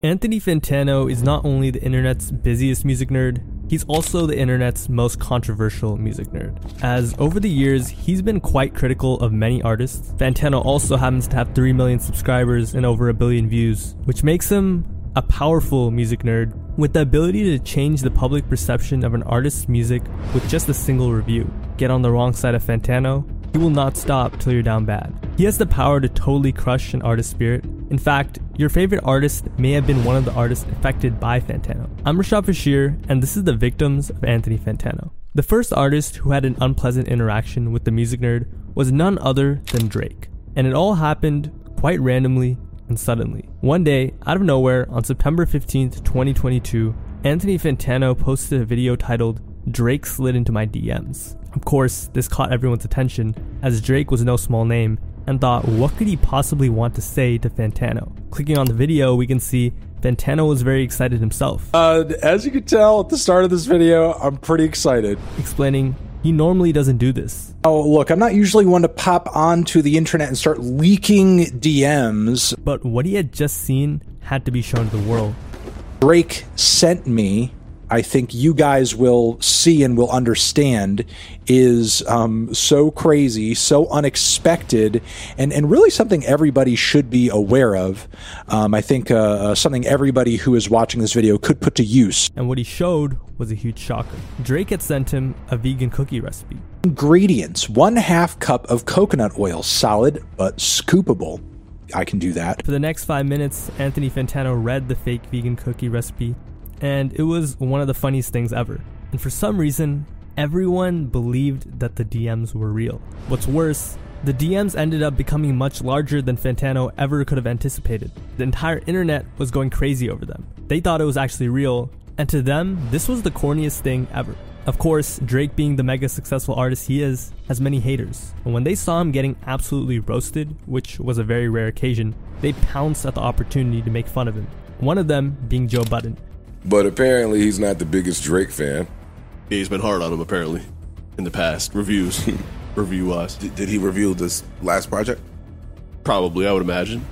Anthony Fantano is not only the internet's busiest music nerd, he's also the internet's most controversial music nerd, as over the years, he's been quite critical of many artists. Fantano also happens to have 3 million subscribers and over 1 billion views, which makes him a powerful music nerd with the ability to change the public perception of an artist's music with just a single review. Get on the wrong side of Fantano, he will not stop till you're down bad. He has the power to totally crush an artist's spirit. In fact, your favorite artist may have been one of the artists affected by Fantano. I'm Rashad Bashir, and this is the victims of Anthony Fantano. The first artist who had an unpleasant interaction with the music nerd was none other than Drake. And it all happened quite randomly and suddenly. One day, out of nowhere, on September 15th, 2022, Anthony Fantano posted a video titled, "Drake Slid Into My DMs." Of course, this caught everyone's attention, as Drake was no small name, and thought, what could he possibly want to say to Fantano? Clicking on the video, we can see Fantano was very excited himself. As you can tell at the start of this video, I'm pretty excited. Explaining, he normally doesn't do this. Oh, look, I'm not usually one to pop onto the internet and start leaking DMs. But what he had just seen had to be shown to the world. Drake sent me, I think you guys will see and will understand, is so crazy, so unexpected, and really something everybody should be aware of. I think something everybody who is watching this video could put to use. And what he showed was a huge shocker. Drake had sent him a vegan cookie recipe. Ingredients: 1/2 cup of coconut oil, solid but scoopable. I can do that. For the next 5 minutes, Anthony Fantano read the fake vegan cookie recipe, and it was one of the funniest things ever. And for some reason, everyone believed that the DMs were real. What's worse, the DMs ended up becoming much larger than Fantano ever could have anticipated. The entire internet was going crazy over them. They thought it was actually real, and to them, this was the corniest thing ever. Of course, Drake, being the mega successful artist he is, has many haters. And when they saw him getting absolutely roasted, which was a very rare occasion, they pounced at the opportunity to make fun of him. One of them being Joe Budden. But apparently he's not the biggest Drake fan. Yeah, he's been hard on him apparently in the past. Reviews. Review-wise. Did he review this last project? Probably, I would imagine.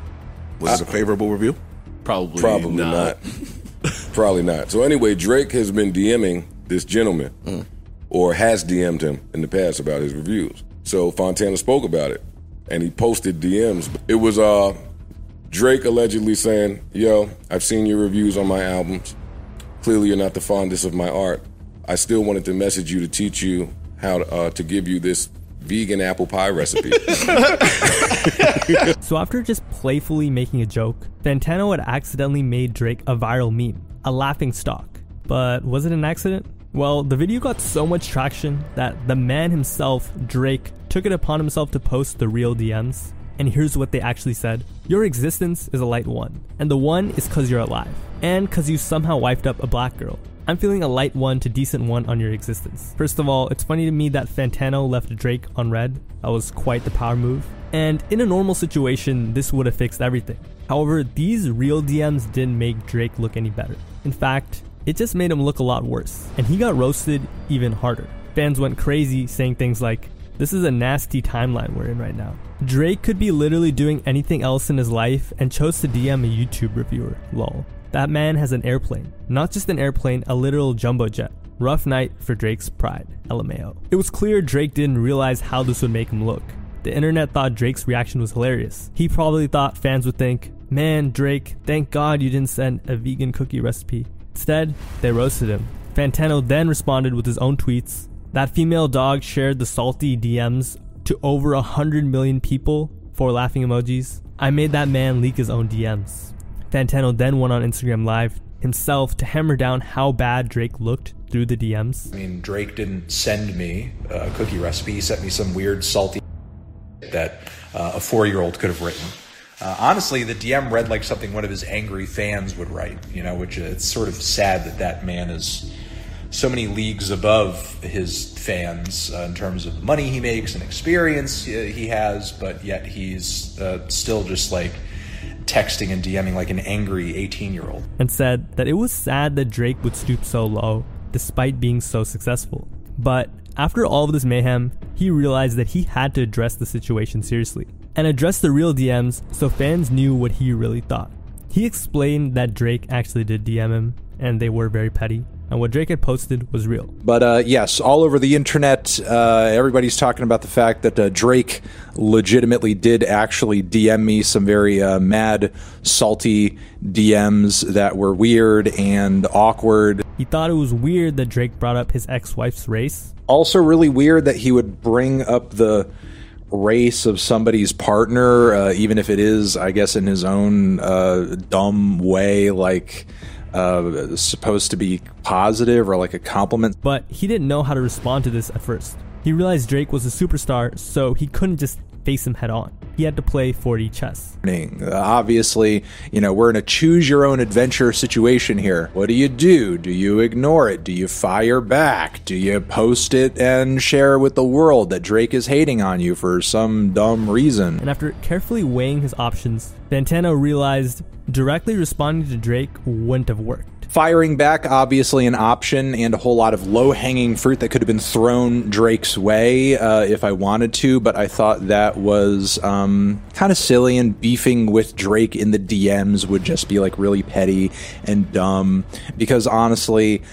Was it a favorable review? Probably not. Probably not. So anyway, Drake has been DMing this gentleman, or has DM'd him in the past about his reviews. So Fantano spoke about it, and he posted DMs. It was Drake allegedly saying, "Yo, I've seen your reviews on my albums. Clearly you're not the fondest of my art. I still wanted to message you to teach you how to give you this vegan apple pie recipe." So after just playfully making a joke, Fantano had accidentally made Drake a viral meme, a laughing stock. But was it an accident? Well, the video got so much traction that the man himself, Drake, took it upon himself to post the real DMs. And here's what they actually said. "Your existence is a light 1, and the 1 is cause you're alive, and cause you somehow wifed up a black girl. I'm feeling a light 1 to decent 1 on your existence." First of all, it's funny to me that Fantano left Drake on red. That was quite the power move. And in a normal situation, this would have fixed everything. However, these real DMs didn't make Drake look any better. In fact, it just made him look a lot worse, and he got roasted even harder. Fans went crazy saying things like, "This is a nasty timeline we're in right now." Drake could be literally doing anything else in his life and chose to DM a YouTube reviewer, lol. That man has an airplane. Not just an airplane, a literal jumbo jet. Rough night for Drake's pride, LMAO. It was clear Drake didn't realize how this would make him look. The internet thought Drake's reaction was hilarious. He probably thought fans would think, "Man, Drake, thank God you didn't send a vegan cookie recipe." Instead, they roasted him. Fantano then responded with his own tweets. That female dog shared the salty DMs to over 100 million people for laughing emojis. I made that man leak his own DMs. Fantano then went on Instagram Live himself to hammer down how bad Drake looked through the DMs. I mean, Drake didn't send me a cookie recipe. He sent me some weird salty that a 4-year-old could have written. Honestly, the DM read like something one of his angry fans would write, which it's sort of sad that man is so many leagues above his fans in terms of money he makes and experience he has, but yet he's still just like texting and DMing like an angry 18-year-old. And said that it was sad that Drake would stoop so low despite being so successful. But after all of this mayhem, he realized that he had to address the situation seriously and address the real DMs so fans knew what he really thought. He explained that Drake actually did DM him, and they were very petty, and what Drake had posted was real. But yes, all over the internet, everybody's talking about the fact that Drake legitimately did actually DM me some very mad, salty DMs that were weird and awkward. He thought it was weird that Drake brought up his ex-wife's race. Also really weird that he would bring up the race of somebody's partner, even if it is, I guess, in his own dumb way, like supposed to be positive or like a compliment. But he didn't know how to respond to this at first. He realized Drake was a superstar, so he couldn't just face him head on. He had to play 4D chess. Obviously, we're in a choose your own adventure situation here. What do? Do you ignore it? Do you fire back? Do you post it and share with the world that Drake is hating on you for some dumb reason? And after carefully weighing his options, Fantano realized directly responding to Drake wouldn't have worked. Firing back, obviously an option, and a whole lot of low-hanging fruit that could have been thrown Drake's way if I wanted to, but I thought that was kind of silly, and beefing with Drake in the DMs would just be like really petty and dumb, because honestly,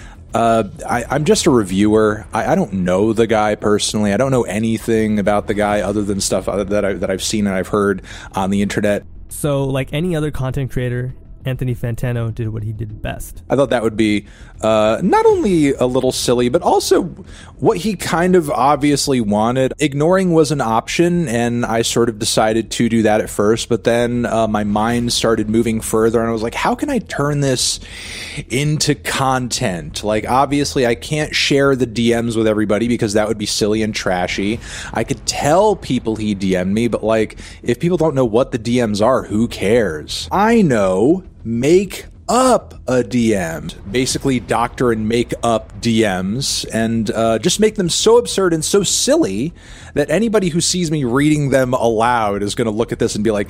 I'm just a reviewer. I don't know the guy personally. I don't know anything about the guy other than stuff that I've seen and I've heard on the internet. So, like any other content creator, Anthony Fantano did what he did best. I thought that would be not only a little silly, but also what he kind of obviously wanted. Ignoring was an option, and I sort of decided to do that at first, but then my mind started moving further, and I was like, how can I turn this into content? Like, obviously, I can't share the DMs with everybody because that would be silly and trashy. I could tell people he DM'd me, but like, if people don't know what the DMs are, who cares? I know. Make up a DM. Basically doctor and make up DMs and just make them so absurd and so silly that anybody who sees me reading them aloud is going to look at this and be like,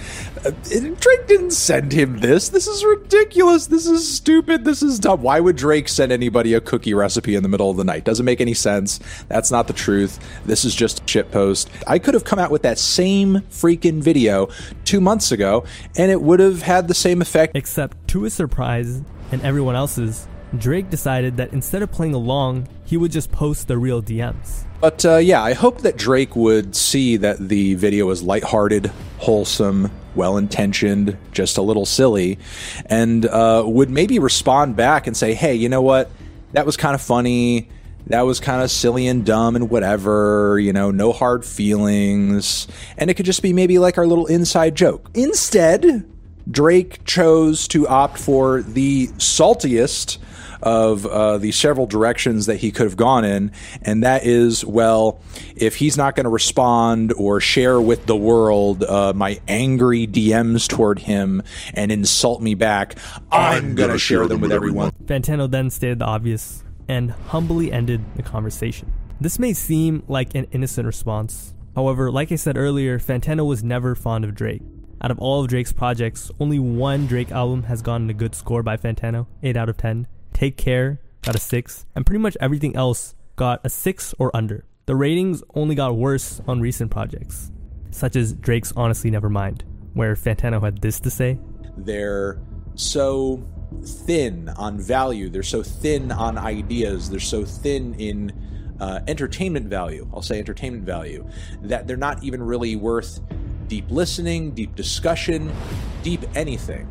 Drake didn't send him this. This is ridiculous. This is stupid. This is dumb. Why would Drake send anybody a cookie recipe in the middle of the night? Doesn't make any sense. That's not the truth. This is just a shitpost. I could have come out with that same freaking video 2 months ago and it would have had the same effect. Except to his surprise and everyone else's, Drake decided that instead of playing along, he would just post the real DMs. But yeah, I hope that Drake would see that the video was lighthearted, wholesome, well-intentioned, just a little silly, and would maybe respond back and say, hey, you know what? That was kind of funny. That was kind of silly and dumb and whatever, no hard feelings. And it could just be maybe like our little inside joke. Instead, Drake chose to opt for the saltiest of the several directions that he could have gone in, and that is, well, if he's not going to respond or share with the world my angry DMs toward him and insult me back, I'm going to share them with everyone. Fantano then stated the obvious and humbly ended the conversation. This may seem like an innocent response. However, like I said earlier, Fantano was never fond of Drake. Out of all of Drake's projects, only one Drake album has gotten a good score by Fantano, 8 out of 10. Take Care got a 6, and pretty much everything else got a 6 or under. The ratings only got worse on recent projects, such as Drake's Honestly Nevermind, where Fantano had this to say. They're so thin on value, they're so thin on ideas, they're so thin in entertainment value, I'll say entertainment value, that they're not even really worth deep listening, deep discussion, deep anything.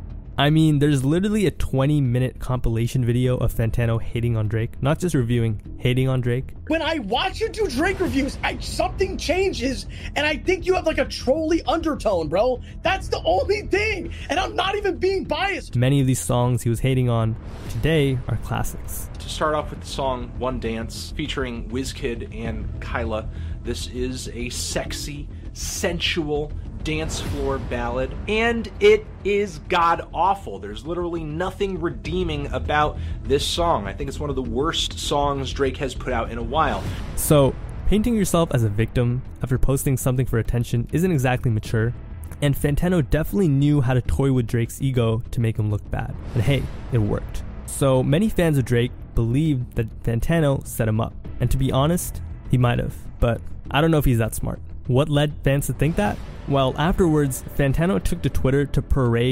I mean, there's literally a 20-minute compilation video of Fantano hating on Drake. Not just reviewing, hating on Drake. When I watch you do Drake reviews, something changes, and I think you have like a trolly undertone, bro. That's the only thing, and I'm not even being biased. Many of these songs he was hating on today are classics. To start off with the song One Dance, featuring WizKid and Kyla. This is a sexy, sensual dance floor ballad, and it is god-awful. There's literally nothing redeeming about this song. I think it's one of the worst songs Drake has put out in a while. So, painting yourself as a victim after posting something for attention isn't exactly mature, and Fantano definitely knew how to toy with Drake's ego to make him look bad. And hey, it worked. So, many fans of Drake believed that Fantano set him up, and to be honest, he might have, but I don't know if he's that smart. What led fans to think that? Well, afterwards, Fantano took to Twitter to parade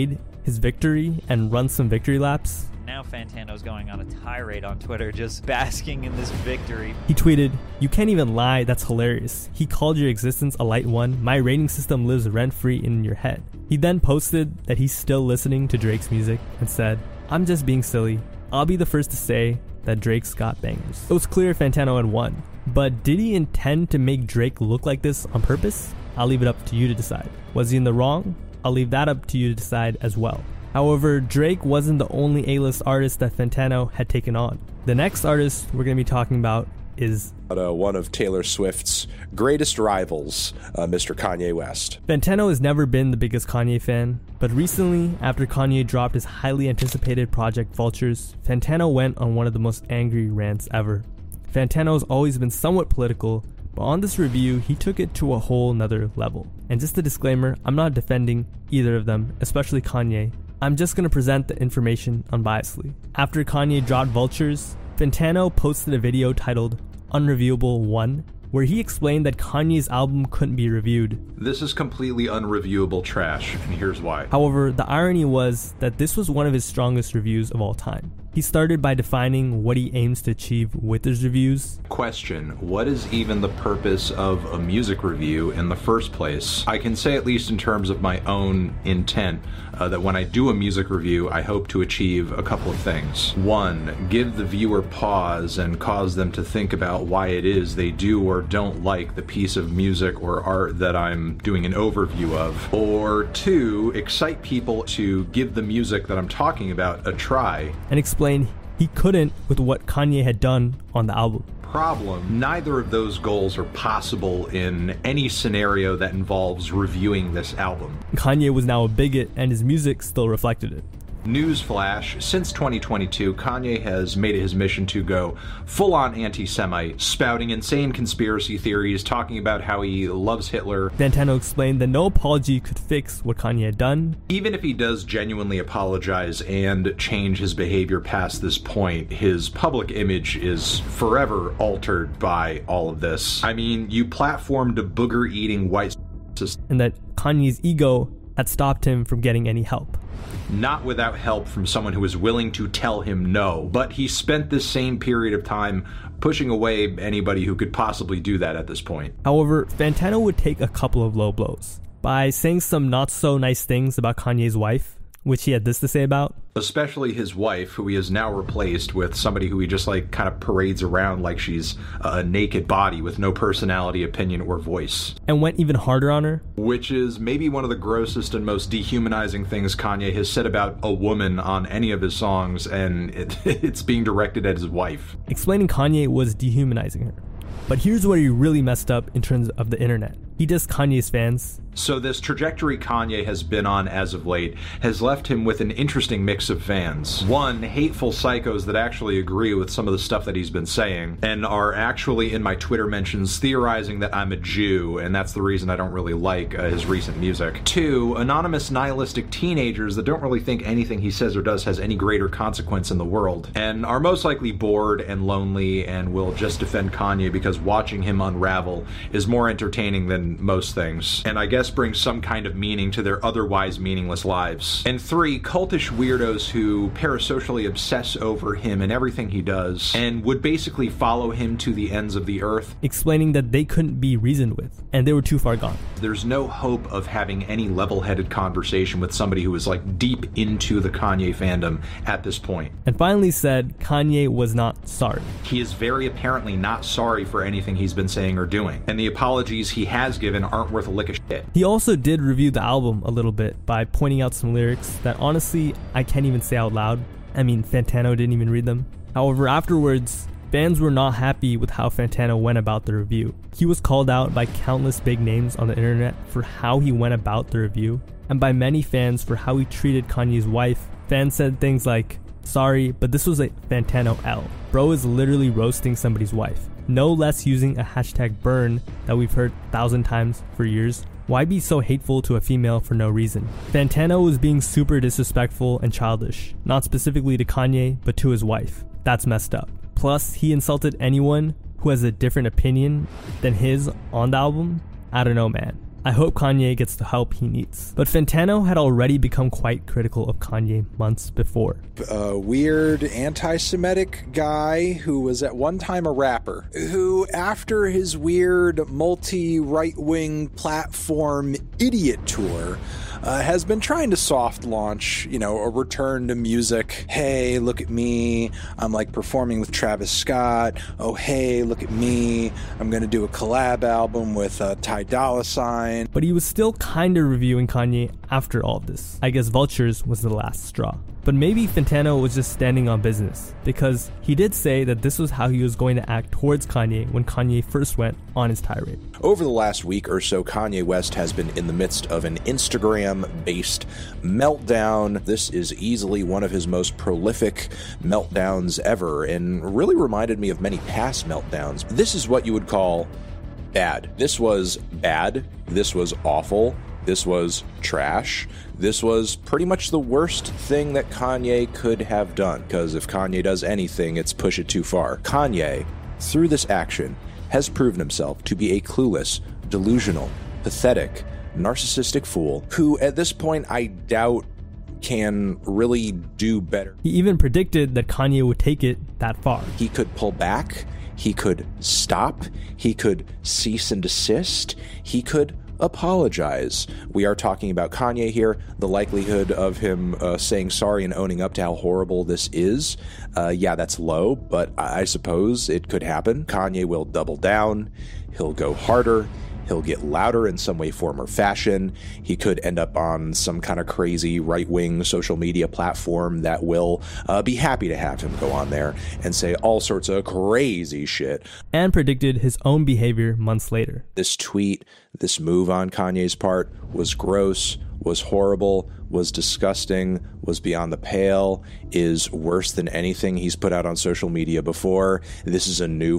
his victory and run some victory laps. Now Fantano's going on a tirade on Twitter, just basking in this victory. He tweeted, "You can't even lie, that's hilarious. He called your existence a light one. My rating system lives rent-free in your head." He then posted that he's still listening to Drake's music and said, "I'm just being silly. I'll be the first to say that Drake's got bangers." It was clear Fantano had won, but did he intend to make Drake look like this on purpose? I'll leave it up to you to decide. Was he in the wrong? I'll leave that up to you to decide as well. However, Drake wasn't the only A-list artist that Fantano had taken on. The next artist we're going to be talking about is one of Taylor Swift's greatest rivals, Mr. Kanye West. Fantano has never been the biggest Kanye fan, but recently, after Kanye dropped his highly anticipated project Vultures, Fantano went on one of the most angry rants ever. Fantano has always been somewhat political, but on this review, he took it to a whole nother level. And just a disclaimer, I'm not defending either of them, especially Kanye. I'm just going to present the information unbiasedly. After Kanye dropped Vultures, Fantano posted a video titled Unreviewable 1, where he explained that Kanye's album couldn't be reviewed. This is completely unreviewable trash, and here's why. However, the irony was that this was one of his strongest reviews of all time. He started by defining what he aims to achieve with his reviews. Question: what is even the purpose of a music review in the first place? I can say, at least in terms of my own intent, that when I do a music review, I hope to achieve a couple of things. One, give the viewer pause and cause them to think about why it is they do or don't like the piece of music or art that I'm doing an overview of. Or two, excite people to give the music that I'm talking about a try. And explain he couldn't with what Kanye had done on the album. Problem: neither of those goals are possible in any scenario that involves reviewing this album. Kanye was now a bigot, and his music still reflected it. Newsflash, since 2022, Kanye has made it his mission to go full-on anti-Semite, spouting insane conspiracy theories, talking about how he loves Hitler. Fantano explained that no apology could fix what Kanye had done. Even if he does genuinely apologize and change his behavior past this point, his public image is forever altered by all of this. I mean, you platformed a booger-eating white supremacist, and that Kanye's ego had stopped him from getting any help. Not without help from someone who was willing to tell him no, but he spent this same period of time pushing away anybody who could possibly do that at this point. However, Fantano would take a couple of low blows by saying some not so nice things about Kanye's wife, which he had this to say about. Especially his wife, who he has now replaced with somebody who he just kind of parades around like she's a naked body with no personality, opinion, or voice. And went even harder on her. Which is maybe one of the grossest and most dehumanizing things Kanye has said about a woman on any of his songs, and it's being directed at his wife. Explaining Kanye was dehumanizing her. But here's where he really messed up in terms of the internet. He dissed Kanye's fans. So this trajectory Kanye has been on as of late has left him with an interesting mix of fans. One, hateful psychos that actually agree with some of the stuff that he's been saying and are actually in my Twitter mentions theorizing that I'm a Jew, and that's the reason I don't really like his recent music. Two, anonymous nihilistic teenagers that don't really think anything he says or does has any greater consequence in the world, and are most likely bored and lonely and will just defend Kanye because watching him unravel is more entertaining than most things, and I guess brings some kind of meaning to their otherwise meaningless lives. And three, cultish weirdos who parasocially obsess over him and everything he does, and would basically follow him to the ends of the earth. Explaining that they couldn't be reasoned with, and they were too far gone. There's no hope of having any level-headed conversation with somebody who is deep into the Kanye fandom at this point. And finally said Kanye was not sorry. He is very apparently not sorry for anything he's been saying or doing, and the apologies he has given aren't worth a lick of shit. He also did review the album a little bit by pointing out some lyrics that honestly I can't even say out loud. I mean, Fantano didn't even read them. However, afterwards, fans were not happy with how Fantano went about the review. He was called out by countless big names on the internet for how he went about the review, and by many fans for how he treated Kanye's wife. Fans said things like, "Sorry, but this was a Fantano L. Bro is literally roasting somebody's wife. No less using a hashtag burn that we've heard 1,000 times for years. Why be so hateful to a female for no reason?" Fantano was being super disrespectful and childish, not specifically to Kanye, but to his wife. That's messed up. Plus, he insulted anyone who has a different opinion than his on the album. I don't know, man. I hope Kanye gets the help he needs. But Fantano had already become quite critical of Kanye months before. A weird anti-Semitic guy who was at one time a rapper, who after his weird multi-right-wing platform idiot tour has been trying to soft launch, a return to music. Hey, look at me. I'm like performing with Travis Scott. Oh, hey, look at me. I'm going to do a collab album with Ty Dolla $ign. But he was still kind of reviewing Kanye after all of this. I guess Vultures was the last straw. But maybe Fantano was just standing on business, because he did say that this was how he was going to act towards Kanye when Kanye first went on his tirade. Over the last week or so, Kanye West has been in the midst of an Instagram-based meltdown. This is easily one of his most prolific meltdowns ever, and really reminded me of many past meltdowns. This is what you would call bad. This was bad. This was awful. This was trash. This was pretty much the worst thing that Kanye could have done, because if Kanye does anything, it's push it too far. Kanye, through this action, has proven himself to be a clueless, delusional, pathetic, narcissistic fool who, at this point, I doubt can really do better. He even predicted that Kanye would take it that far. He could pull back. He could stop. He could cease and desist. He could apologize. We are talking about Kanye here. The likelihood of him saying sorry and owning up to how horrible this is, that's low, but I suppose it could happen. Kanye will double down. He'll go harder. He'll get louder in some way, form, or fashion. He could end up on some kind of crazy right-wing social media platform that will be happy to have him go on there and say all sorts of crazy shit. And predicted his own behavior months later. This tweet, this move on Kanye's part was gross, was horrible, was disgusting, was beyond the pale, is worse than anything he's put out on social media before. This is a new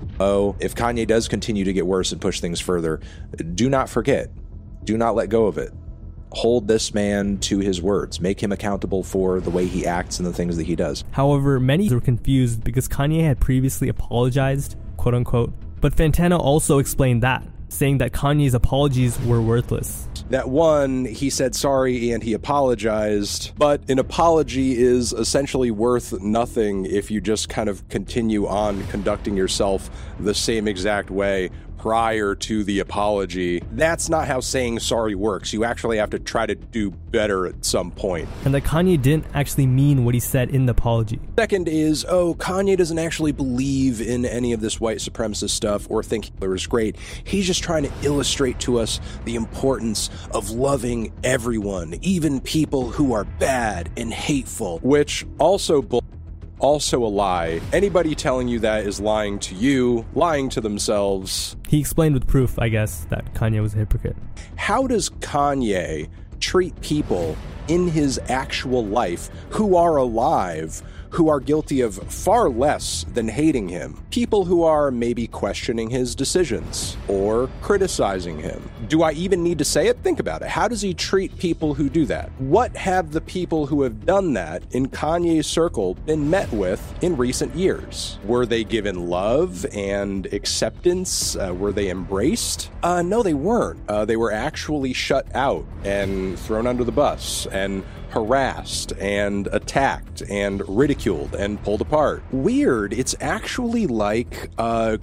if Kanye does continue to get worse and push things further, do not forget. Do not let go of it. Hold this man to his words. Make him accountable for the way he acts and the things that he does. However, many were confused because Kanye had previously apologized, quote unquote, but Fantano also explained that, saying that Kanye's apologies were worthless. That one, he said sorry and he apologized, but an apology is essentially worth nothing if you just kind of continue on conducting yourself the same exact way prior to the apology. That's not how saying sorry works. You actually have to try to do better at some point. And that Kanye didn't actually mean what he said in the apology. Second is, Kanye doesn't actually believe in any of this white supremacist stuff or think Hitler is great. He's just trying to illustrate to us the importance of loving everyone, even people who are bad and hateful. Which also also a lie. Anybody telling you that is lying to you, lying to themselves. He explained with proof, I guess, that Kanye was a hypocrite. How does Kanye treat people in his actual life who are alive, who are guilty of far less than hating him? People who are maybe questioning his decisions or criticizing him. Do I even need to say it? Think about it. How does he treat people who do that? What have the people who have done that in Kanye's circle been met with in recent years? Were they given love and acceptance? Were they embraced? No, they weren't. They were actually shut out and thrown under the bus and harassed and attacked and ridiculed and pulled apart. Weird. It's actually like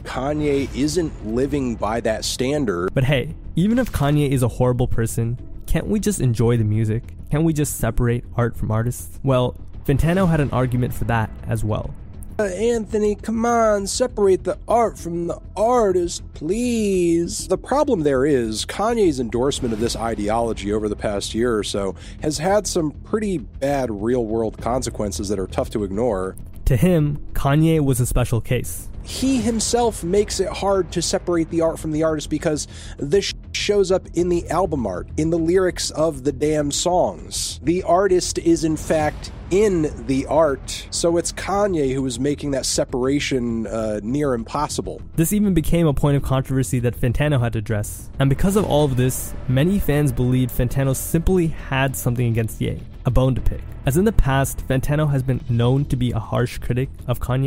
Kanye isn't living by that standard. But hey, even if Kanye is a horrible person, can't we just enjoy the music? Can't we just separate art from artists? Well, Fantano had an argument for that as well. Anthony, come on, separate the art from the artist, please. The problem there is Kanye's endorsement of this ideology over the past year or so has had some pretty bad real-world consequences that are tough to ignore. To him, Kanye was a special case. He himself makes it hard to separate the art from the artist because this shows up in the album art, in the lyrics of the damn songs. The artist is in fact in the art, so it's Kanye who is making that separation near impossible. This even became a point of controversy that Fantano had to address. And because of all of this, many fans believed Fantano simply had something against Ye, a bone to pick. As in the past, Fantano has been known to be a harsh critic of Kanye,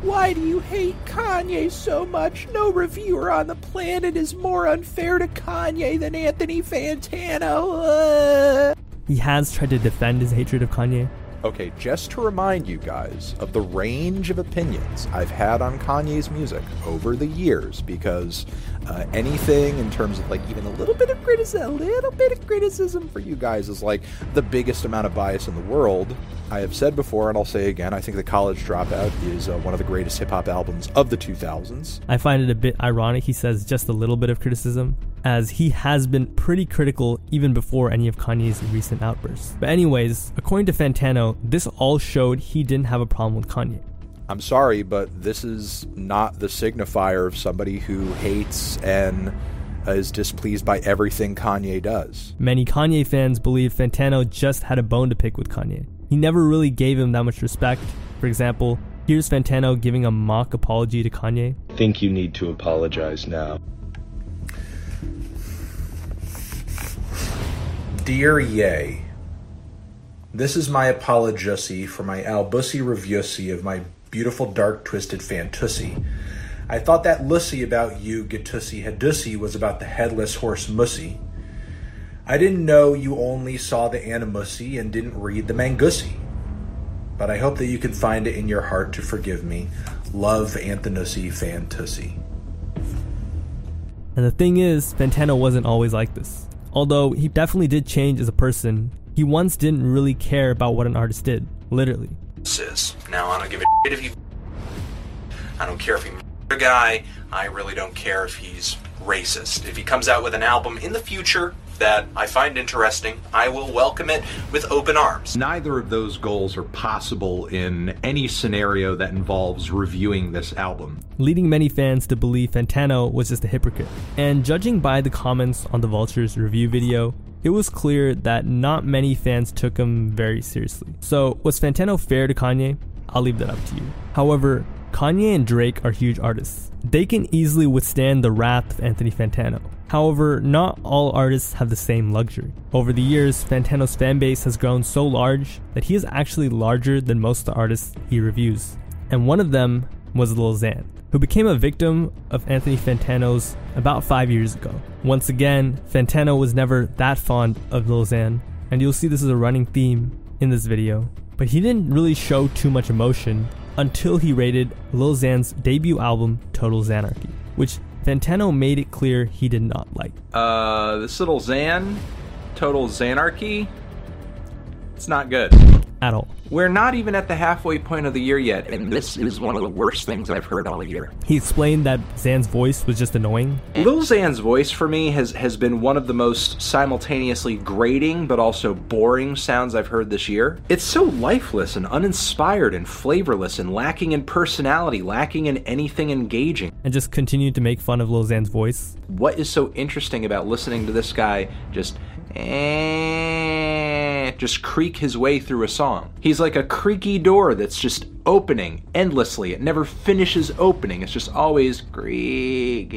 Why do you hate Kanye so much? No reviewer on the planet is more unfair to Kanye than Anthony Fantano. He has tried to defend his hatred of Kanye. Okay, just to remind you guys of the range of opinions I've had on Kanye's music over the years, because anything in terms of like even a little bit of criticism for you guys is like the biggest amount of bias in the world. I have said before, and I'll say again, I think The College Dropout is one of the greatest hip-hop albums of the 2000s. I find it a bit ironic he says just a little bit of criticism, as he has been pretty critical even before any of Kanye's recent outbursts. But anyways, according to Fantano, this all showed he didn't have a problem with Kanye. I'm sorry, but this is not the signifier of somebody who hates and is displeased by everything Kanye does. Many Kanye fans believe Fantano just had a bone to pick with Kanye. He never really gave him that much respect. For example, here's Fantano giving a mock apology to Kanye. I think you need to apologize now. Dear Ye, this is my apology for my albussy reviewsy of my beautiful dark twisted fantussy. I thought that lussy about you getussy hedussy was about the headless horse mussy. I didn't know you only saw the animussy and didn't read the mangussy. But I hope that you can find it in your heart to forgive me. Love, Anthonusy Fantussy. And the thing is, Fantano wasn't always like this. Although he definitely did change as a person, he once didn't really care about what an artist did, literally. Now I don't give a shit if you... I don't care if he's a guy. I really don't care if he's racist. If he comes out with an album in the future that I find interesting, I will welcome it with open arms. Neither of those goals are possible in any scenario that involves reviewing this album, leading many fans to believe Fantano was just a hypocrite. And judging by the comments on the Vulture's review video, it was clear that not many fans took him very seriously. So, was Fantano fair to Kanye? I'll leave that up to you. However, Kanye and Drake are huge artists. They can easily withstand the wrath of Anthony Fantano. However, not all artists have the same luxury. Over the years, Fantano's fanbase has grown so large that he is actually larger than most of the artists he reviews. And one of them was Lil Xan, who became a victim of Anthony Fantano's about 5 years ago. Once again, Fantano was never that fond of Lil Xan, and you'll see this is a running theme in this video. But he didn't really show too much emotion until he rated Lil Xan's debut album, Total Xanarchy, which Fantano made it clear he did not like. This little Xan, Total Xanarchy, it's not good. At all. We're not even at the halfway point of the year yet, and this is one of the worst things I've heard all year. He explained that Xan's voice was just annoying. Lil Xan's voice for me has been one of the most simultaneously grating but also boring sounds I've heard this year. It's so lifeless and uninspired and flavorless and lacking in personality, lacking in anything engaging. And just continued to make fun of Lil Xan's voice. What is so interesting about listening to this guy just creak his way through a song? He's like a creaky door that's just opening endlessly. It never finishes opening. It's just always creaking.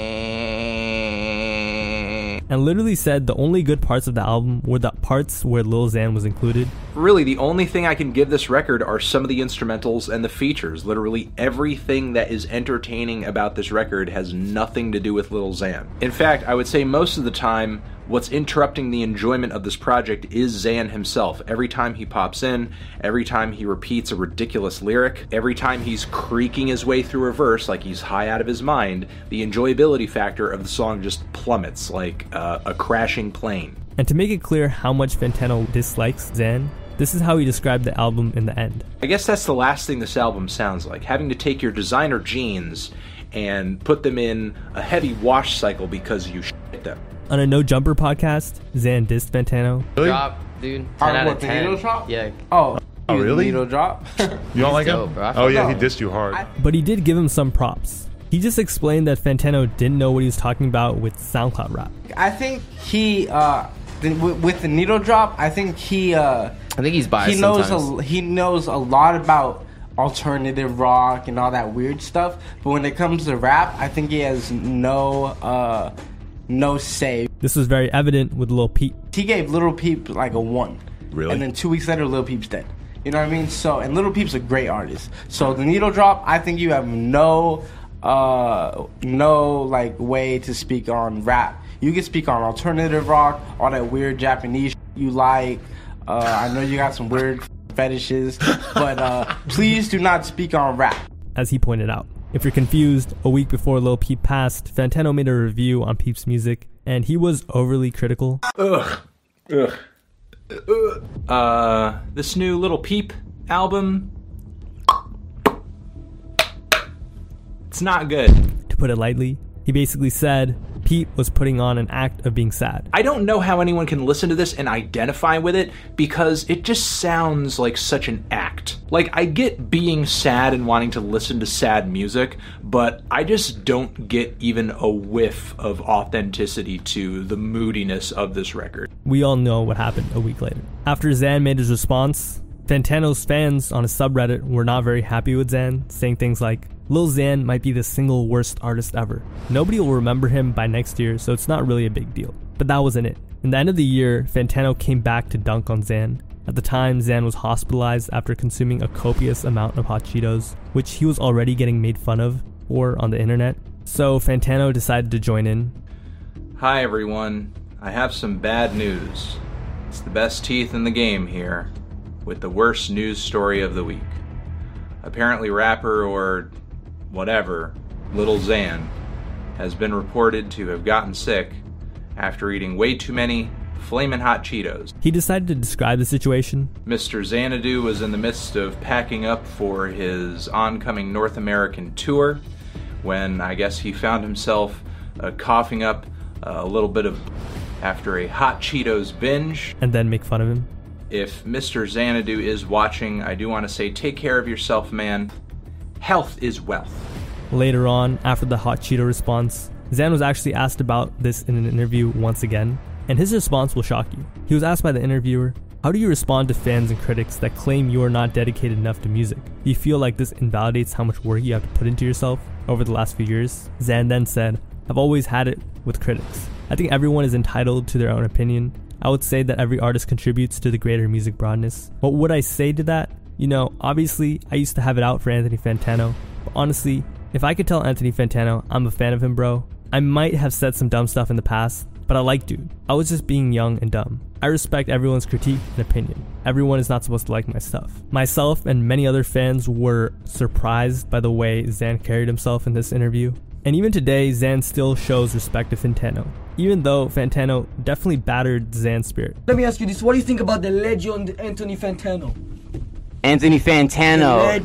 And literally said the only good parts of the album were the parts where Lil Xan was included. Really, the only thing I can give this record are some of the instrumentals and the features. Literally everything that is entertaining about this record has nothing to do with Lil Xan. In fact, I would say most of the time, what's interrupting the enjoyment of this project is Xan himself. Every time he pops in, every time he repeats a ridiculous lyric, every time he's creaking his way through a verse like he's high out of his mind, the enjoyability factor of the song just plummets like a crashing plane. And to make it clear how much Fantano dislikes Xan, this is how he described the album in the end. I guess that's the last thing this album sounds like, having to take your designer jeans and put them in a heavy wash cycle because you shit them. On a No Jumper podcast, Xan dissed Fantano. Really? Drop, dude. 10 out of 10. Needle drop? Yeah. Oh really? Needle drop? You don't like him? Bro. Oh yeah, he dissed you hard. But he did give him some props. He just explained that Fantano didn't know what he was talking about with SoundCloud rap. I think he, with the needle drop, I think he's biased. He knows a lot about alternative rock and all that weird stuff, but when it comes to rap, I think he has no say. This was very evident with Lil Peep. He gave Lil Peep like a 1. Really? And then 2 weeks later, Lil Peep's dead. You know what I mean? So, and Lil Peep's a great artist. So the Needle Drop, I think you have no like way to speak on rap. You can speak on alternative rock, all that weird Japanese you like. I know you got some weird fetishes, but please do not speak on rap. As he pointed out, if you're confused, a week before Lil Peep passed, Fantano made a review on Peep's music, and he was overly critical. This new Lil Peep album, it's not good. To put it lightly, he basically said Peep was putting on an act of being sad. I don't know how anyone can listen to this and identify with it because it just sounds like such an act. Like, I get being sad and wanting to listen to sad music, but I just don't get even a whiff of authenticity to the moodiness of this record. We all know what happened a week later. After Zan made his response, Fantano's fans on his subreddit were not very happy with Zan, saying things like, Lil Xan might be the single worst artist ever. Nobody will remember him by next year, so it's not really a big deal. But that wasn't it. In the end of the year, Fantano came back to dunk on Zan. At the time, Zan was hospitalized after consuming a copious amount of hot Cheetos, which he was already getting made fun of or on the internet. So Fantano decided to join in. Hi everyone, I have some bad news. It's the best teeth in the game here, with the worst news story of the week. Apparently rapper or whatever, Lil Xan, has been reported to have gotten sick after eating way too many flamin' hot Cheetos. He decided to describe the situation. Mr. Xanadu was in the midst of packing up for his oncoming North American tour when I guess he found himself coughing up a little bit of after a hot Cheetos binge. And then make fun of him. If Mr. Xanadu is watching, I do want to say take care of yourself, man. Health is wealth. Later on, after the hot Cheeto response, Zan was actually asked about this in an interview once again, and his response will shock you. He was asked by the interviewer, how do you respond to fans and critics that claim you are not dedicated enough to music? Do you feel like this invalidates how much work you have to put into yourself over the last few years? Zan then said, I've always had it with critics. I think everyone is entitled to their own opinion. I would say that every artist contributes to the greater music broadness. What would I say to that? You know, obviously, I used to have it out for Anthony Fantano, but honestly, if I could tell Anthony Fantano I'm a fan of him, bro, I might have said some dumb stuff in the past, but I like dude. I was just being young and dumb. I respect everyone's critique and opinion. Everyone is not supposed to like my stuff. Myself and many other fans were surprised by the way Zan carried himself in this interview. And even today, Zan still shows respect to Fantano, even though Fantano definitely battered Zan's spirit. Let me ask you this, what do you think about the legend Anthony Fantano? Anthony Fantano,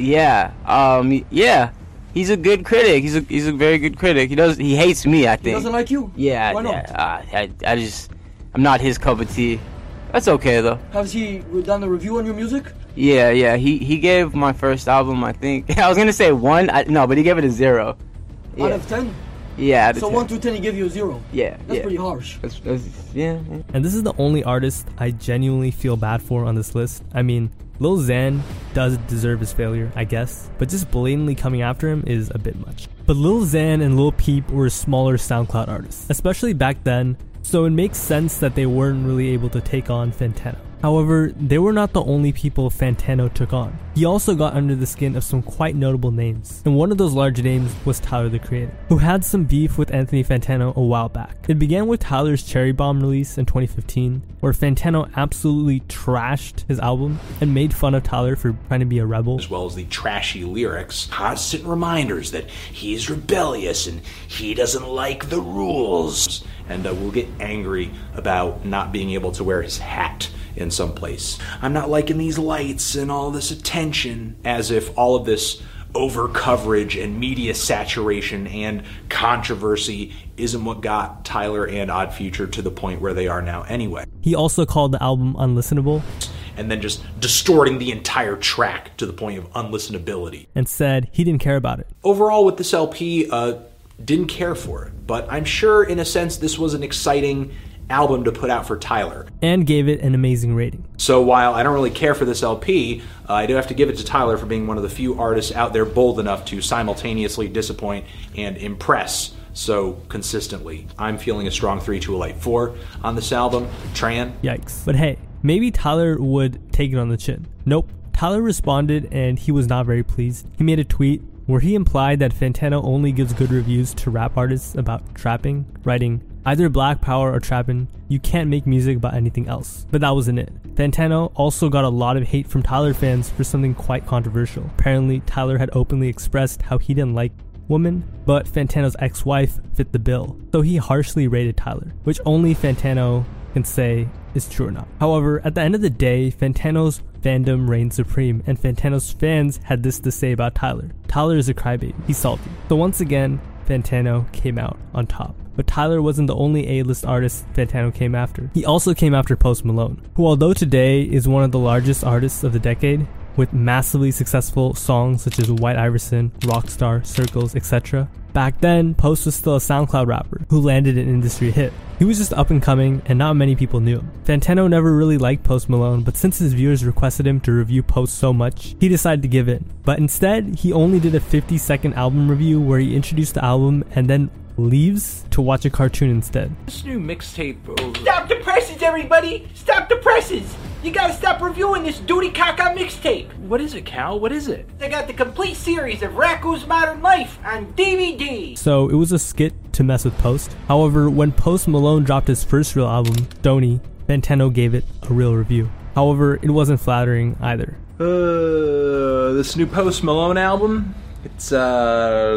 yeah, he's a good critic. He's a very good critic. He hates me, I think. He doesn't like you? Yeah, why not? I'm not his cup of tea. That's okay though. Has he done a review on your music? Yeah. He gave my first album, I think. I was gonna say 1, but he gave it a 0. Yeah. Out of 10? Yeah, out of 10. So 1 through 10, he gave you a 0? Yeah. That's pretty harsh. Yeah. And this is the only artist I genuinely feel bad for on this list. I mean, Lil Xan does deserve his failure, I guess, but just blatantly coming after him is a bit much. But Lil Xan and Lil Peep were smaller SoundCloud artists, especially back then, so it makes sense that they weren't really able to take on Fantano. However, they were not the only people Fantano took on. He also got under the skin of some quite notable names, and one of those large names was Tyler the Creator, who had some beef with Anthony Fantano a while back. It began with Tyler's Cherry Bomb release in 2015, where Fantano absolutely trashed his album and made fun of Tyler for trying to be a rebel. As well as the trashy lyrics, constant reminders that he's rebellious and he doesn't like the rules. And will get angry about not being able to wear his hat in some place. I'm not liking these lights and all this attention. As if all of this over coverage and media saturation and controversy isn't what got Tyler and Odd Future to the point where they are now anyway. He also called the album unlistenable. And then just distorting the entire track to the point of unlistenability. And said he didn't care about it. Overall with this LP, didn't care for it. But I'm sure in a sense this was an exciting album to put out for Tyler. And gave it an amazing rating. So while I don't really care for this LP, I do have to give it to Tyler for being one of the few artists out there bold enough to simultaneously disappoint and impress so consistently. I'm feeling a strong 3 to a light 4 on this album. Tran? Yikes. But hey, maybe Tyler would take it on the chin. Nope. Tyler responded and he was not very pleased. He made a tweet where he implied that Fantano only gives good reviews to rap artists about trapping, writing, either Black Power or trapping, you can't make music about anything else. But that wasn't it. Fantano also got a lot of hate from Tyler fans for something quite controversial. Apparently, Tyler had openly expressed how he didn't like women, but Fantano's ex-wife fit the bill. So he harshly rated Tyler, which only Fantano can say is true or not. However, at the end of the day, Fantano's fandom reigned supreme, and Fantano's fans had this to say about Tyler. Tyler is a crybaby. He's salty. So once again, Fantano came out on top. But Tyler wasn't the only A-list artist Fantano came after. He also came after Post Malone, who although today is one of the largest artists of the decade, with massively successful songs such as White Iverson, Rockstar, Circles, etc. Back then, Post was still a SoundCloud rapper who landed an industry hit. He was just up and coming and not many people knew him. Fantano never really liked Post Malone, but since his viewers requested him to review Post so much, he decided to give in. But instead, he only did a 50-second album review where he introduced the album and then leaves to watch a cartoon instead. This new mixtape over. Stop the presses, everybody! Stop the presses! You gotta stop reviewing this duty caca mixtape. What is it, Cal? What is it? They got the complete series of Raku's Modern Life on DVD. So it was a skit to mess with Post. However, when Post Malone dropped his first real album, Stoney, Fantano gave it a real review. However, it wasn't flattering either. This new Post Malone album? It's not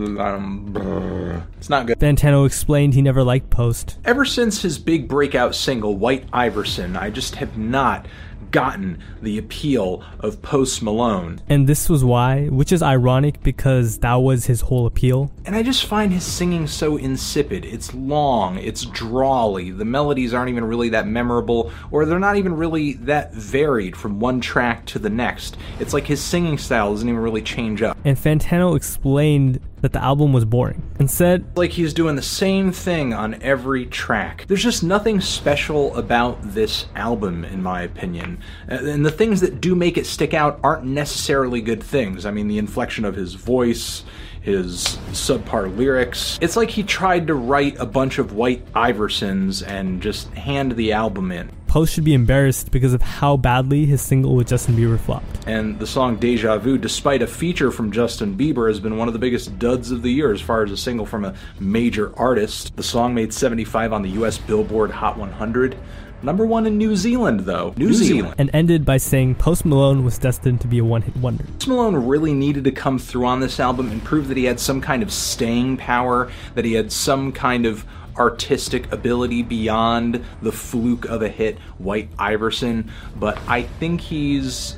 good. Fantano explained he never liked Post. Ever since his big breakout single, White Iverson, I just have not gotten the appeal of Post Malone. And this was why, which is ironic because that was his whole appeal. And I just find his singing so insipid. It's long, it's drawly, the melodies aren't even really that memorable, or they're not even really that varied from one track to the next. It's like his singing style doesn't even really change up. And Fantano explained that the album was boring and said, like he's doing the same thing on every track. There's just nothing special about this album, in my opinion. And the things that do make it stick out aren't necessarily good things. I mean, the inflection of his voice, his subpar lyrics. It's like he tried to write a bunch of White Iversons and just hand the album in. Post should be embarrassed because of how badly his single with Justin Bieber flopped. And the song Deja Vu, despite a feature from Justin Bieber, has been one of the biggest duds of the year as far as a single from a major artist. The song made 75 on the US Billboard Hot 100. Number 1 in New Zealand, though. New Zealand. And ended by saying Post Malone was destined to be a one-hit wonder. Post Malone really needed to come through on this album and prove that he had some kind of staying power, that he had some kind of artistic ability beyond the fluke of a hit, White Iverson. But I think he's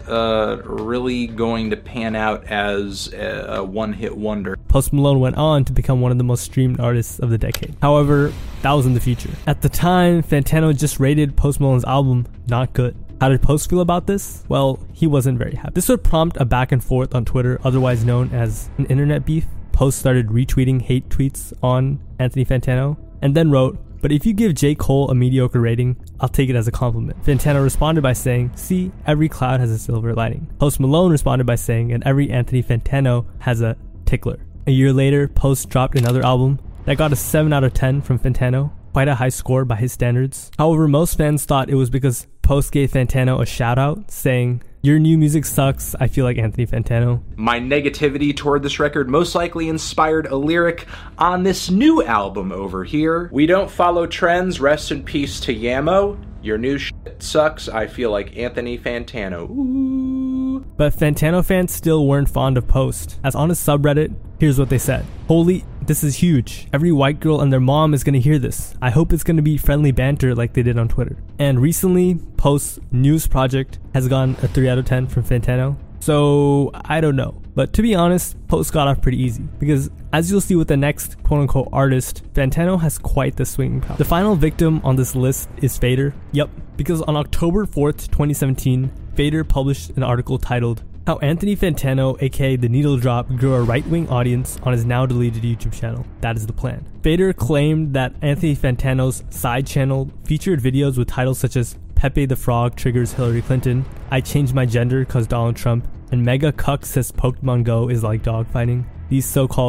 really going to pan out as a one-hit wonder. Post Malone went on to become one of the most streamed artists of the decade. However, that was in the future. At the time, Fantano just rated Post Malone's album not good. How did Post feel about this? Well, he wasn't very happy. This would prompt a back and forth on Twitter, otherwise known as an internet beef. Post started retweeting hate tweets on Anthony Fantano, and then wrote, "But if you give J. Cole a mediocre rating, I'll take it as a compliment." Fantano responded by saying, "See, every cloud has a silver lining." Post Malone responded by saying, "And every Anthony Fantano has a tickler." A year later, Post dropped another album that got a 7 out of 10 from Fantano, quite a high score by his standards. However, most fans thought it was because Post gave Fantano a shout out, saying, "Your new music sucks, I feel like Anthony Fantano." My negativity toward this record most likely inspired a lyric on this new album over here. "We don't follow trends, rest in peace to Yamo. Your new shit sucks, I feel like Anthony Fantano." Ooh. But Fantano fans still weren't fond of Post, as on his subreddit, here's what they said. "Holy, this is huge. Every white girl and their mom is gonna hear this. I hope it's gonna be friendly banter like they did on Twitter." And recently, Post's newest project has gotten a 3 out of 10 from Fantano. So, I don't know. But to be honest, Post got off pretty easy. Because as you'll see with the next quote-unquote artist, Fantano has quite the swinging power. The final victim on this list is Fader. Yep, because on October 4th, 2017, Fader published an article titled, "How Anthony Fantano, aka The Needle Drop, grew a right-wing audience on his now-deleted YouTube channel. That is the plan." Fader claimed that Anthony Fantano's side channel featured videos with titles such as "Pepe the Frog triggers Hillary Clinton," "I changed my gender cause Donald Trump," and "Mega Cuck says Pokemon Go is like dogfighting." These so-called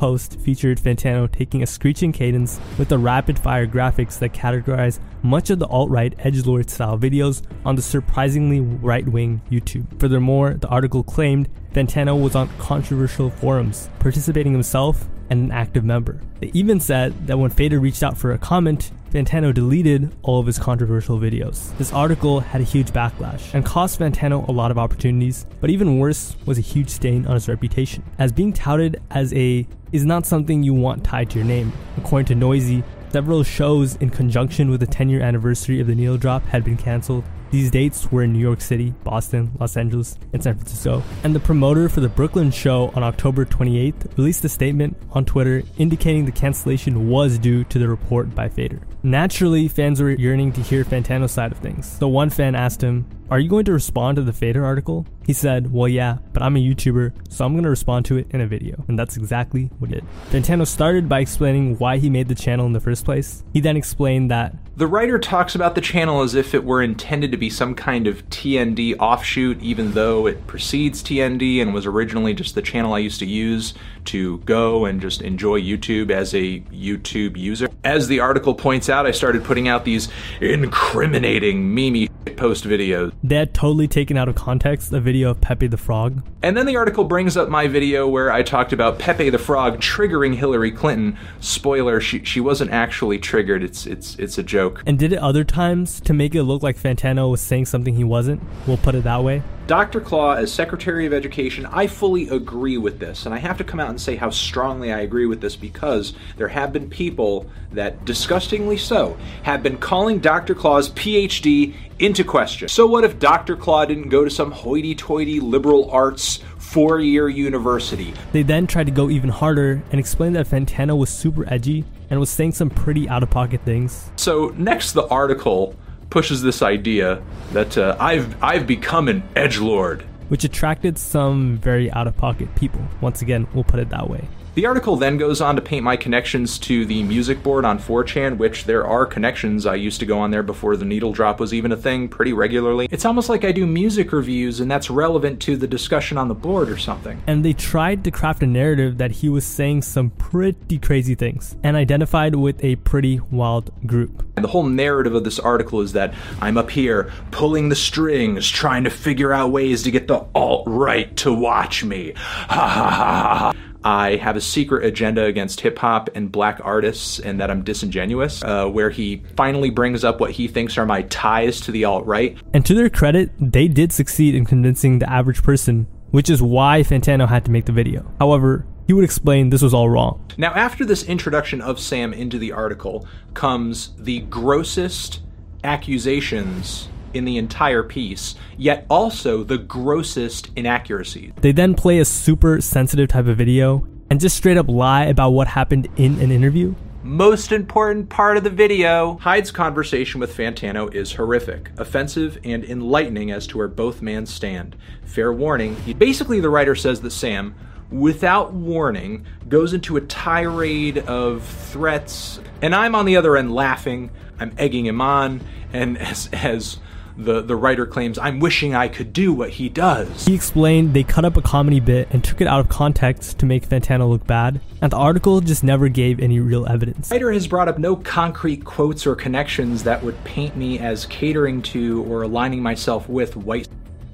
post featured Fantano taking a screeching cadence with the rapid-fire graphics that categorize much of the alt-right edgelord style videos on the surprisingly right-wing YouTube. Furthermore, the article claimed Fantano was on controversial forums, participating himself and an active member. They even said that when Fader reached out for a comment, Fantano deleted all of his controversial videos. This article had a huge backlash and cost Fantano a lot of opportunities, but even worse was a huge stain on his reputation, as being touted as is not something you want tied to your name. According to Noisy, several shows in conjunction with the 10-year anniversary of the Needle Drop had been cancelled. These dates were in New York City, Boston, Los Angeles, and San Francisco. And the promoter for the Brooklyn show on October 28th released a statement on Twitter indicating the cancellation was due to the report by Fader. Naturally, fans were yearning to hear Fantano's side of things. So one fan asked him, "Are you going to respond to the Fader article?" He said, "Well, yeah, but I'm a YouTuber, so I'm going to respond to it in a video." And that's exactly what he did. Fantano started by explaining why he made the channel in the first place. He then explained that the writer talks about the channel as if it were intended to be some kind of TND offshoot, even though it precedes TND and was originally just the channel I used to use to go and just enjoy YouTube as a YouTube user. As the article points out, I started putting out these incriminating meme post videos. They had totally taken out of context a video of Pepe the Frog. And then the article brings up my video where I talked about Pepe the Frog triggering Hillary Clinton. Spoiler, she wasn't actually triggered. It's a joke. And did it other times to make it look like Fantano was saying something he wasn't. We'll put it that way. Dr. Claw, as Secretary of Education, I fully agree with this, and I have to come out and say how strongly I agree with this because there have been people that, disgustingly so, have been calling Dr. Claw's PhD into question. So what if Dr. Claw didn't go to some hoity-toity liberal arts 4-year university? They then tried to go even harder and explain that Fantano was super edgy and was saying some pretty out-of-pocket things. So next the article pushes this idea that I've become an edgelord, which attracted some very out-of-pocket people. Once again, we'll put it that way. The article then goes on to paint my connections to the music board on 4chan, which there are connections. I used to go on there before the Needle Drop was even a thing pretty regularly. It's almost like I do music reviews and that's relevant to the discussion on the board or something. And they tried to craft a narrative that he was saying some pretty crazy things and identified with a pretty wild group. And the whole narrative of this article is that I'm up here pulling the strings, trying to figure out ways to get the alt-right to watch me. Ha ha ha ha. I have a secret agenda against hip-hop and black artists and that I'm disingenuous, where he finally brings up what he thinks are my ties to the alt-right. And to their credit, they did succeed in convincing the average person, which is why Fantano had to make the video. However, he would explain this was all wrong. Now, after this introduction of Sam into the article comes the grossest accusations in the entire piece, yet also the grossest inaccuracies. They then play a super sensitive type of video and just straight up lie about what happened in an interview. Most important part of the video, Hyde's conversation with Fantano is horrific, offensive, and enlightening as to where both men stand. Fair warning, basically the writer says that Sam, without warning, goes into a tirade of threats, and I'm on the other end laughing, I'm egging him on, and as the writer claims, I'm wishing I could do what he does. He explained they cut up a comedy bit and took it out of context to make Fantano look bad, and the article just never gave any real evidence. The writer has brought up no concrete quotes or connections that would paint me as catering to or aligning myself with white.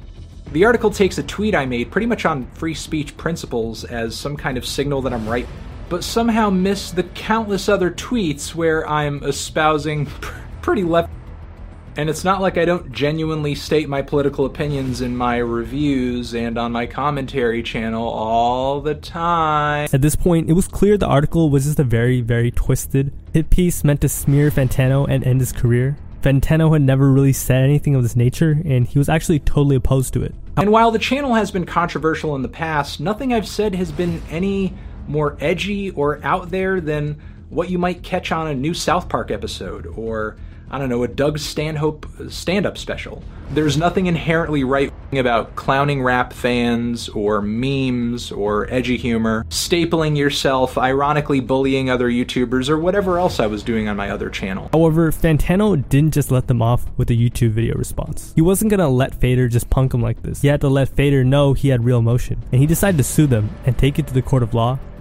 The article takes a tweet I made pretty much on free speech principles as some kind of signal that I'm right, but somehow missed the countless other tweets where I'm espousing pretty left. And it's not like I don't genuinely state my political opinions in my reviews and on my commentary channel all the time. At this point, it was clear the article was just a very, very twisted hit piece meant to smear Fantano and end his career. Fantano had never really said anything of this nature, and he was actually totally opposed to it. And while the channel has been controversial in the past, nothing I've said has been any more edgy or out there than what you might catch on a new South Park episode, or I don't know, a Doug Stanhope stand-up special. There's nothing inherently right about clowning rap fans or memes or edgy humor, stapling yourself, ironically bullying other YouTubers, or whatever else I was doing on my other channel. However, Fantano didn't just let them off with a YouTube video response. He wasn't gonna let Fader just punk him like this. He had to let Fader know he had real emotion, and he decided to sue them and take it to the court of law.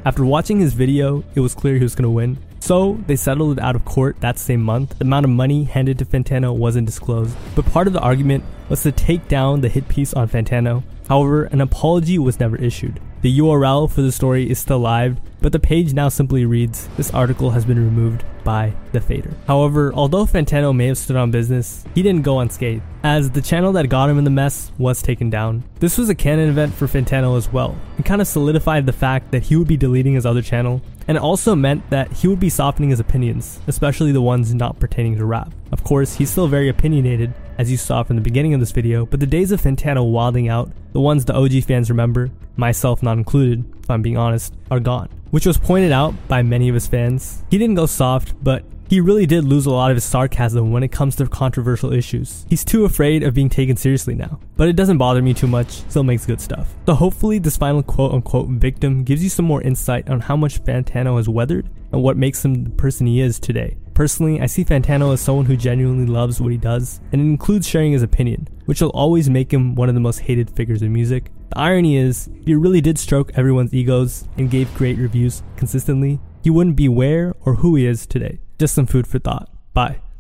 After watching his video, it was clear he was going to win. So they settled it out of court that same month. The amount of money handed to Fantano wasn't disclosed, but part of the argument was to take down the hit piece on Fantano. However, an apology was never issued. The URL for the story is still live, but the page now simply reads, "This article has been removed by the Fader." However, although Fantano may have stood on business, he didn't go unscathed, as the channel that got him in the mess was taken down. This was a canon event for Fantano as well. It kind of solidified the fact that he would be deleting his other channel, and it also meant that he would be softening his opinions, especially the ones not pertaining to rap. Of course, he's still very opinionated, as you saw from the beginning of this video, but the days of Fantano wilding out, the ones the OG fans remember, myself not included, if I'm being honest, are gone. Which was pointed out by many of his fans. He didn't go soft, but he really did lose a lot of his sarcasm when it comes to controversial issues. He's too afraid of being taken seriously now. But it doesn't bother me too much, still makes good stuff. So hopefully this final quote-unquote victim gives you some more insight on how much Fantano has weathered and what makes him the person he is today. Personally, I see Fantano as someone who genuinely loves what he does, and it includes sharing his opinion, which will always make him one of the most hated figures in music. The irony is, if he really did stroke everyone's egos and gave great reviews consistently, he wouldn't be where or who he is today. Just some food for thought. Bye.